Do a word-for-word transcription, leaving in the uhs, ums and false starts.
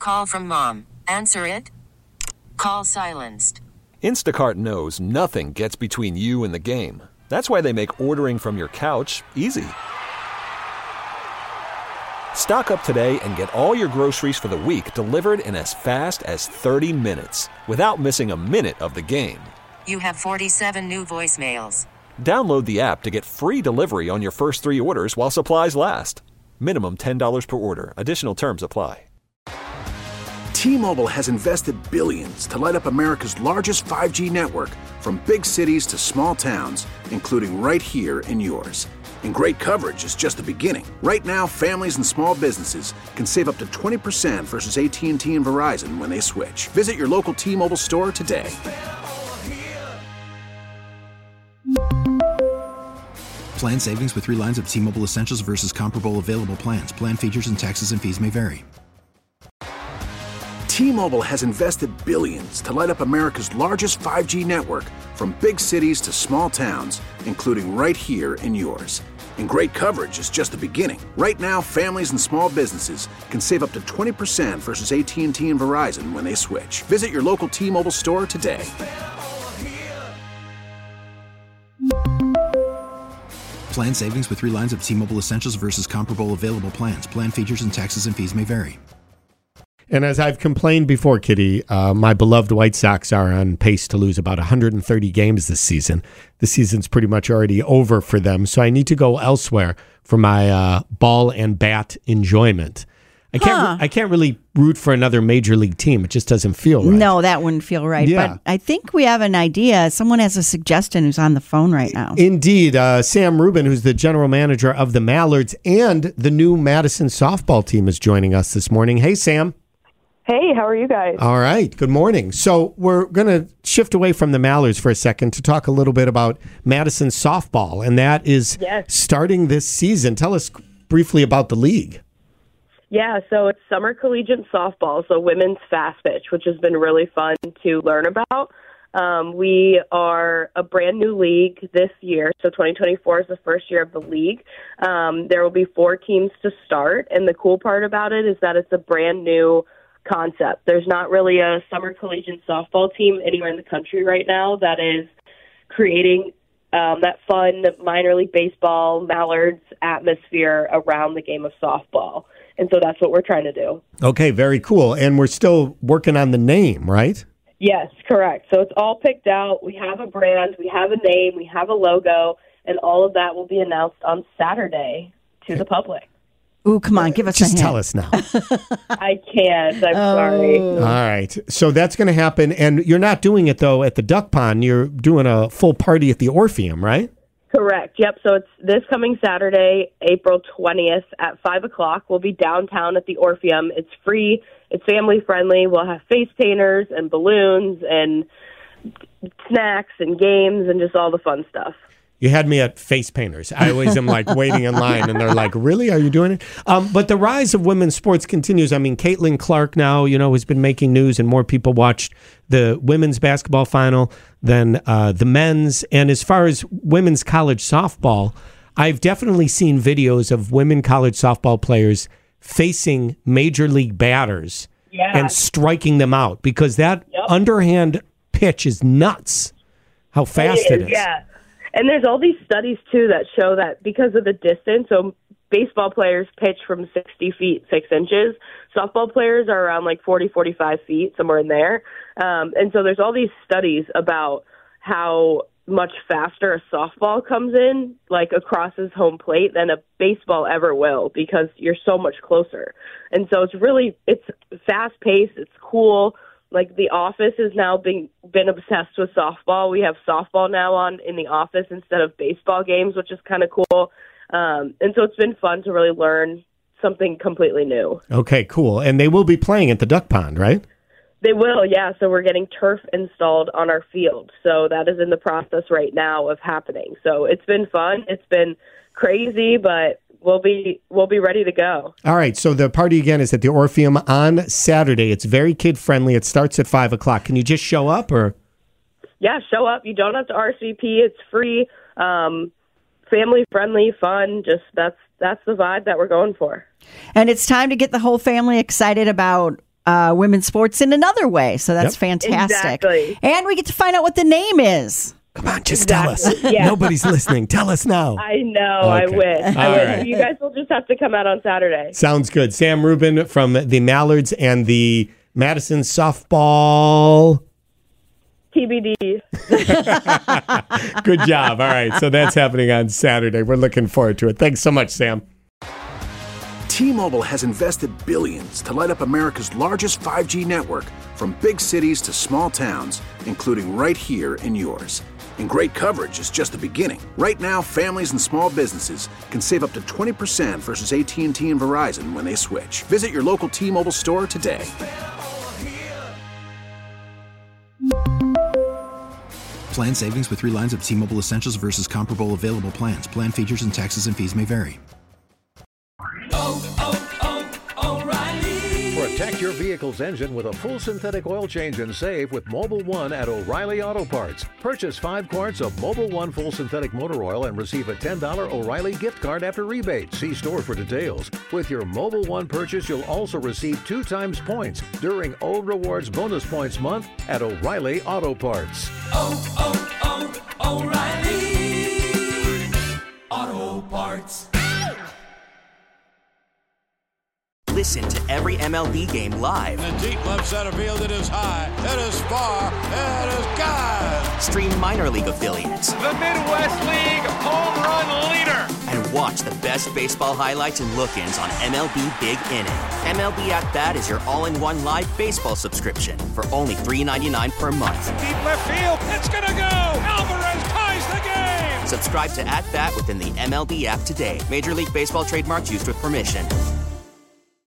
Call from mom. Answer it. Call silenced. Instacart knows nothing gets between you and the game. That's why they make ordering from your couch easy. Stock up today and get all your groceries for the week delivered in as fast as thirty minutes without missing a minute of the game. You have forty-seven new voicemails. Download the app to get free delivery on your first three orders while supplies last. Minimum ten dollars per order. Additional terms apply. T-Mobile has invested billions to light up America's largest five G network, from big cities to small towns, including right here in yours. And great coverage is just the beginning. Right now, families and small businesses can save up to twenty percent versus A T and T and Verizon when they switch. Visit your local T-Mobile store today. Plan savings with three lines of T-Mobile Essentials versus comparable available plans. Plan features and taxes and fees may vary. T-Mobile has invested billions to light up America's largest five G network, from big cities to small towns, including right here in yours. And great coverage is just the beginning. Right now, families and small businesses can save up to twenty percent versus A T and T and Verizon when they switch. Visit your local T-Mobile store today. Plan savings with three lines of T-Mobile Essentials versus comparable available plans. Plan features and taxes and fees may vary. And as I've complained before, Kitty, uh, my beloved White Sox are on pace to lose about one hundred thirty games this season. The season's pretty much already over for them, so I need to go elsewhere for my uh, ball and bat enjoyment. I can't. Huh. I can't really root for another major league team. It just doesn't feel right. No, that wouldn't feel right. Yeah. But I think we have an idea. Someone has a suggestion who's on the phone right now. Indeed. Uh, Sam Rubin, who's the general manager of the Mallards and the new Madison softball team, is joining us this morning. Hey, Sam. Hey, how are you guys? All right. Good morning. So we're going to shift away from the Mallards for a second to talk a little bit about Madison softball, and that is yes. starting this season. Tell us briefly about the league. Yeah, so it's summer collegiate softball, so women's fast pitch, which has been really fun to learn about. Um, we are a brand new league this year, so twenty twenty-four is the first year of the league. Um, there will be four teams to start, and the cool part about it is that it's a brand new concept. There's not really a summer collegiate softball team anywhere in the country right now that is creating um, that fun minor league baseball, Mallards atmosphere around the game of softball. And so that's what we're trying to do. Okay, very cool. And we're still working on the name, right? Yes, correct. So it's all picked out. We have a brand, we have a name, we have a logo, and all of that will be announced on Saturday to the public. Ooh, come on, give us Just a hint. tell us now. I can't. I'm Oh. sorry. All right. So that's going to happen. And you're not doing it, though, at the Duck Pond. You're doing a full party at the Orpheum, right? Correct. Yep. So it's this coming Saturday, April twentieth at five o'clock. We'll be downtown at the Orpheum. It's free. It's family friendly. We'll have face painters and balloons and snacks and games and just all the fun stuff. You had me at face painters. I always am like waiting in line, and they're like, really? Are you doing it? Um, but the rise of women's sports continues. I mean, Caitlin Clark now, you know, has been making news, and more people watched the women's basketball final than uh, the men's. And as far as women's college softball, I've definitely seen videos of women college softball players facing major league batters Yeah. and striking them out, because that Yep. underhand pitch is nuts, how fast it is. Yeah. And there's all these studies, too, that show that because of the distance, so baseball players pitch from sixty feet, six inches. Softball players are around like forty, forty-five feet, somewhere in there. Um, and so there's all these studies about how much faster a softball comes in, like across his home plate, than a baseball ever will, because you're so much closer. And so it's really, it's fast-paced, it's cool. Like, The Office has now been been obsessed with softball. We have softball now on in The Office instead of baseball games, which is kind of cool. Um, and so it's been fun to really learn something completely new. Okay, cool. And they will be playing at the Duck Pond, right? They will, yeah. So we're getting turf installed on our field. So that is in the process right now of happening. So it's been fun. It's been crazy, but we'll be we'll be ready to go. All right. So the party again is at the Orpheum on Saturday. It's very kid friendly. It starts at five o'clock. Can you just show up, or? Yeah, show up. You don't have to R S V P. It's free, um, family friendly, fun. Just that's that's the vibe that we're going for. And it's time to get the whole family excited about uh, women's sports in another way. So that's Yep. fantastic. Exactly. And we get to find out what the name is. Come on, just tell us. Exactly, yeah. Nobody's listening. Tell us now. I know. I Okay. wish. I All wish. right. You guys will just have to come out on Saturday. Sounds good. Sam Rubin from the Mallards and the Madison softball. T B D. Good job. All right. So that's happening on Saturday. We're looking forward to it. Thanks so much, Sam. T-Mobile has invested billions to light up America's largest five G network, from big cities to small towns, including right here in yours. And great coverage is just the beginning. Right now, families and small businesses can save up to twenty percent versus A T and T and Verizon when they switch. Visit your local T-Mobile store today. Plan savings with three lines of T-Mobile Essentials versus comparable available plans. Plan features and taxes and fees may vary. Protect your vehicle's engine with a full synthetic oil change and save with Mobile One at O'Reilly Auto Parts. Purchase five quarts of Mobile One full synthetic motor oil and receive a ten dollars O'Reilly gift card after rebate. See store for details. With your Mobile One purchase, you'll also receive two times points during O Rewards Bonus Points Month at O'Reilly Auto Parts. Oh, oh, oh, O'Reilly Auto Parts. Listen to every M L B game live. In the deep left center field, it is high, it is far, it is gone. Stream minor league affiliates. The Midwest League home run leader. And watch the best baseball highlights and look-ins on M L B Big Inning. M L B At Bat is your all-in-one live baseball subscription for only three ninety-nine per month. Deep left field, it's gonna go. Alvarez ties the game. Subscribe to At Bat within the M L B app today. Major League Baseball trademarks used with permission.